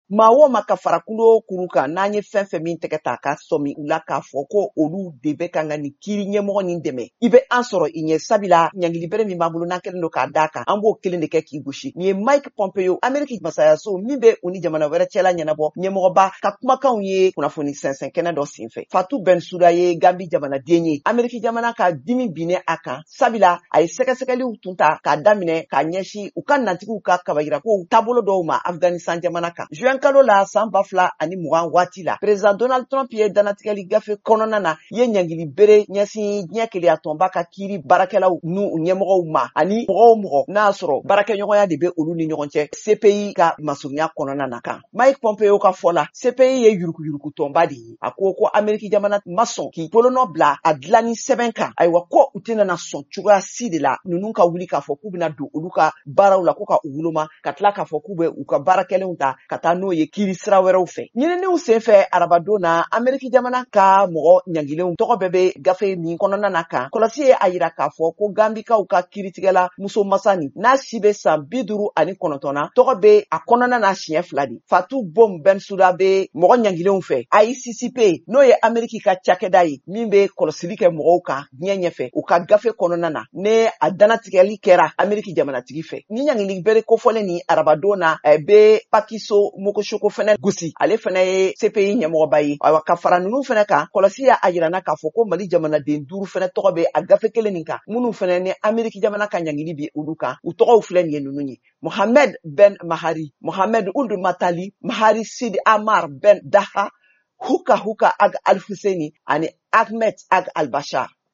maa wo ma ka fara kulo kuru kan n'an ye fɛn fɛn min tɛgɛ ta ka sɔmi u la k'a fɔ ko olu de bɛ kan ka nin kiiri ɲɛmɔgɔ nin dɛmɛ i bɛ an sɔrɔ i ɲɛ sabila ɲangilibere min b'an bolo n'an kelen don k'a d'a kan an b'o kelen de kɛ k'i gosi nin ye Mike Pompeo Ameriki masayaso min bɛ u ni jamana wɛrɛ cɛla ɲɛnabɔ ɲɛmɔgɔba ka kumakanw ye kunnafoni sɛnsɛn kɛnɛ dɔ senfɛ Fatou Bensouda ye Gambi jamanaden ye Ameriki jamana ka dimi binne a kan sabila a ye sɛgɛsɛgɛliw tun ta k'a daminɛ k'a ɲɛsin u ka nantigiw ka kabayirakow taabolo dɔw ma Afghanistan jamana kan juin kalo la san 2020 waati la Président Donald Trump ye danatigɛli gafe kɔnɔna na ye ɲangilibere ɲɛsin diɲɛ keleya tɔnba ka kiiri baarakɛlaw n'u ɲɛmɔgɔw ma ani mɔgɔ n'a sɔrɔ baarakɛɲɔgɔnya de bɛ olu ni ɲɔgɔn cɛ CPI ka masurunya kɔnɔna na kan Mike Pompeo ka fɔ la CPI ye yurukuyuruku tɔnba de ye a ko Ameriki jamana ma sɔn k'i bolonɔ bila a dilanni sɛbɛn kan ayiwa ko u tɛna sɔn cogoya si de la ninnu ka wuli k'a fɔ k'u bɛna don olu ka baaraw la ko ka u woloma ka tila k'a fɔ k'u bɛ u ka baarakɛlenw ta ka taa n'o ye kiiri sira wɛrɛw fɛ ɲininiw senfɛ arabadon na Ameriki jamana ka mɔgɔ ɲangilenw tɔgɔ bɛɛ bɛ gafe min kɔnɔna na kan kɔlɔsi ye a yira k'a fɔ ko Gambikaw ka kiiritigɛla muso masani n'a si bɛ san 59 na tɔgɔ bɛ a kɔnɔna na siɲɛ 2 de Fatou Bensouda bɛ mɔgɔ ɲangilenw fɛ ICCP n'o ye Ameriki ka cakɛda ye min bɛ kɔlɔsili kɛ mɔgɔw kan diɲɛ ɲɛfɛ u ka gafe kɔnɔna na ne a danatigɛli kɛra Ameriki jamanatigi fɛ ni ɲangilibere kofɔlen ni arabadon na bɛ Pakiso Mokosoko fɛnɛ gosi ale fɛnɛ ye CPI ɲɛmɔgɔba ye ayiwa ka fara ninnu fɛnɛ kan kɔlɔsi y'a yirana k'a fɔ ko Mali jamanaden 5 fɛnɛ tɔgɔ bɛ a gafe kelen nin kan minnu fɛnɛ ni Ameriki jamana ka ɲangili bi olu kan u tɔgɔw filɛ nin ye ninnu ye Mohamed Ben Mahari Mohamed Ould Matali Mahari Sidi Amar Ben Daha Huka Ag Al-Husseini ani Ahmed Ag Al-Bashar